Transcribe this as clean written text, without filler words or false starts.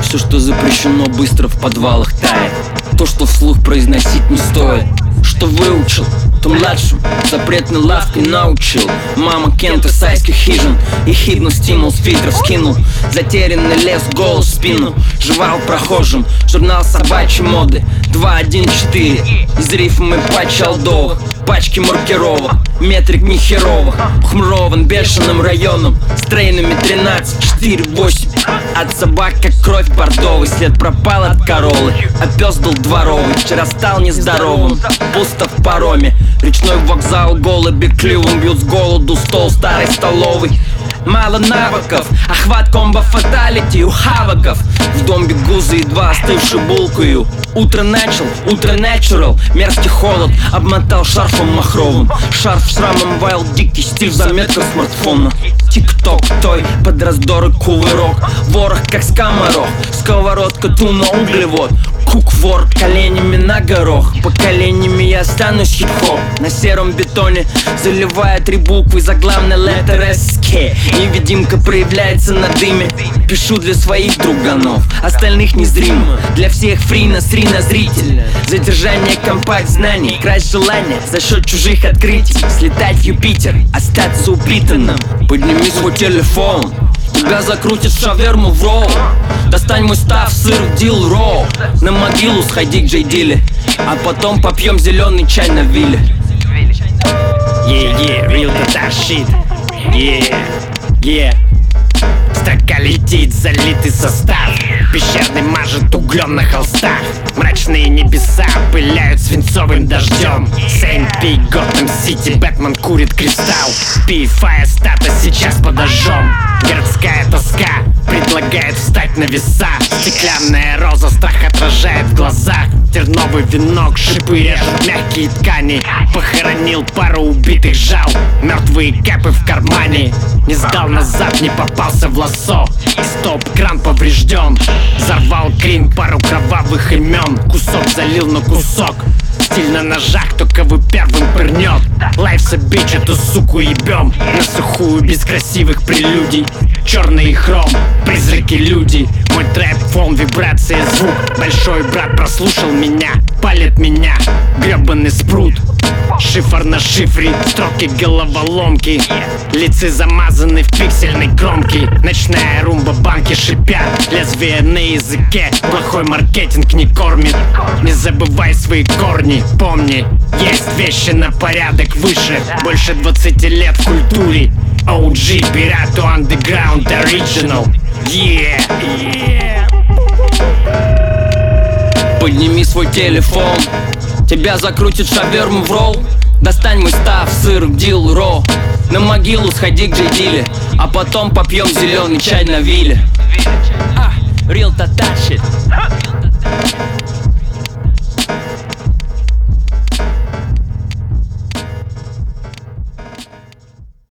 Все, что запрещено, быстро в подвалах тает. То, что вслух произносить не стоит. Что выучил, то младшим запретной лавкой научил. Мама Кента сайских хижин, ехидно стимул с фильтров скинул. Затерянный лес, голос в спину. Жевал прохожим, журнал собачьей моды 214. Из рифмы патчи олдовых, пачки маркировок, метрик нехеровых. Хмрован бешеным районом, с трейнами 13, 4, 8. От собак как кровь бордовый, след пропал от королы. А пес был дворовый, вчера стал нездоровым. Пусто в пароме, речной вокзал, голуби клювом бьют с голоду стол старой столовой. Мало навыков, охват комбо фаталити у хавоков. В дом бегу за едва остывшей булкою. Утро начал, утро natural. Мерзкий холод, обмотал шарфом махровым. Шарф шрамом вайл, дикий стиль в заметках смартфона. Тик-ток, той, под раздоры кувырок. Ворох как скоморох, сковородка, туна, углевод. Кук-вор, коленями на горох. Поколениями я останусь хип-хоп. На сером бетоне заливая 3 буквы заглавной letter SK. Невидимка проявляется на дыме. Пишу для своих друганов, остальных незримо. Для всех фри на зритель. Задержание компакт знаний, красть желания за счет чужих открытий. Слетать в Юпитер, остаться упитанным. Подними свой телефон, тебя закрутит в шаверму в ролл. Достань мой став, сыр в дил роу. На могилу сходи к Джей Диле, а потом попьем зеленый чай на вилле. Real that shit. Строка летит, залитый состав. Пещерный мажет углем на холстах. Мрачные небеса пыляют свинцовым дождем. Сейнт-Пи, Готэм-Сити, Бэтмен курит кристалл. Пи-фая стата сейчас подожжем. Городская тоска предлагает встать на веса. Стеклянная роза страх отражает в глазах. Терновый венок, шипы режут мягкие ткани. Похоронил пару убитых жал. Мертвые кэпы в кармане. Не сдал назад, не попался в лассо. Стоп-кран поврежден. Взорвал крин, пару кровавых имен. Кусок залил на кусок. Стиль на ножах, только вы первым пырнет. Лайфса бич, эту суку ебем. На сухую, без красивых прелюдий. Черный хром, призраки люди. Мой трэп, фон, вибрация, звук. Большой брат прослушал меня, палит меня. Гребаный спрут. Шифр на шифре, строки головоломки. Лица замазаны в пиксельной кромке. Ночная румба, банки шипят. Лезвие на языке, плохой маркетинг не кормит. Не забывай свои корни, помни. Есть вещи на порядок выше. Больше 20 лет в культуре. OG, пирату, underground, original. Подними свой телефон, тебя закрутит шаверму в ролл. Достань мой став, сыр в дил роу. На могилу сходи к Джей Диле, а потом попьем зеленый чай на вилле.